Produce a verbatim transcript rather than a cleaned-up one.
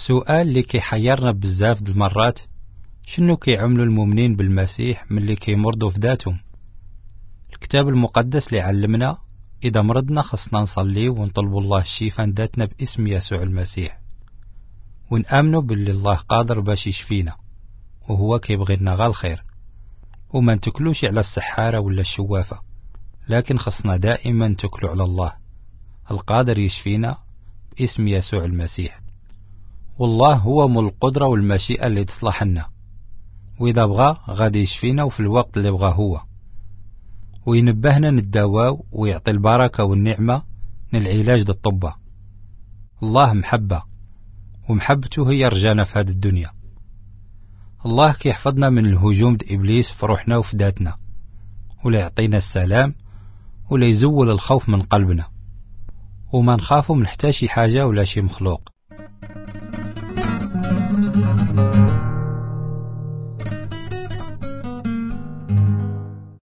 السؤال اللي كيحيرنا بزاف د المرات، شنو كيعملوا المؤمنين بالمسيح ملي كيمرضوا في ذاتهم؟ الكتاب المقدس اللي علمنا إذا مرضنا خصنا نصلي ونطلبوا الله الشفاء ذاتنا باسم يسوع المسيح، ونآمنوا باللي الله قادر باش يشفينا وهو كيبغي لنا غير الخير، وما نتكلوش على السحارة ولا الشوافة، لكن خصنا دائما نتكلوا على الله القادر يشفينا باسم يسوع المسيح. والله هو مول القدرة والمشيئة اللي تصلح لنا، وإذا بغى غادي يشفينا وفي الوقت اللي بغى هو، وينبهنا نداواو ويعطي البركة والنعمة للعلاج د الطبة. الله محبة، ومحبته هي رجانا في هذه الدنيا. الله كيحفظنا من الهجوم د إبليس في روحنا وفي ذاتنا، ولا يعطينا السلام ولا يزول الخوف من قلبنا، وما نخافوا من حتى شي حاجة ولا شي مخلوق.